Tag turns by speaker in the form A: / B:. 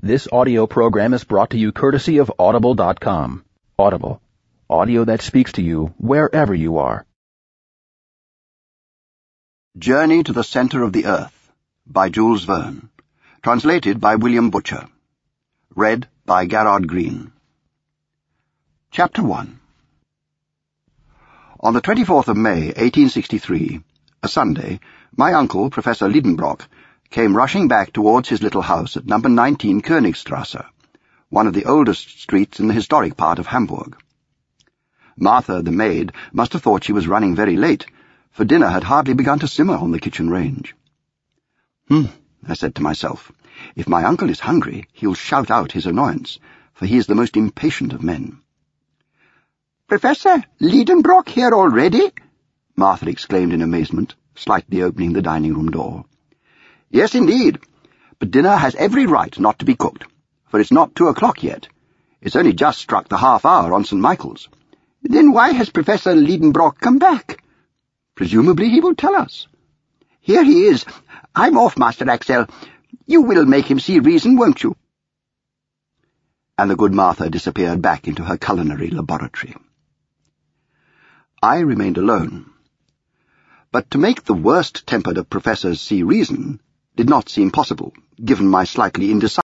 A: This audio program is brought to you courtesy of Audible.com. Audible. Audio that speaks to you wherever you are.
B: Journey to the Center of the Earth by Jules Verne. Translated by William Butcher. Read by Garrard Green. Chapter 1. On the 24th of May, 1863, a Sunday, my uncle, Professor Liedenbrock, came rushing back towards his little house at number 19 Königstrasse, one of the oldest streets in the historic part of Hamburg. Martha, the maid, must have thought she was running very late, for dinner had hardly begun to simmer on the kitchen range. I said to myself, if my uncle is hungry, he'll shout out his annoyance, for he is the most impatient of men. "Professor Liedenbrock here already?" Martha exclaimed in amazement, slightly opening the dining-room door. "Yes, indeed, but dinner has every right not to be cooked, for it's not 2 o'clock yet. It's only just struck the half-hour on St. Michael's." "Then why has Professor Liedenbrock come back?" "Presumably he will tell us." "Here he is. I'm off, Master Axel. You will make him see reason, won't you?" And the good Martha disappeared back into her culinary laboratory. I remained alone. But to make the worst-tempered of professors see reason did not seem possible, given my slightly indecisive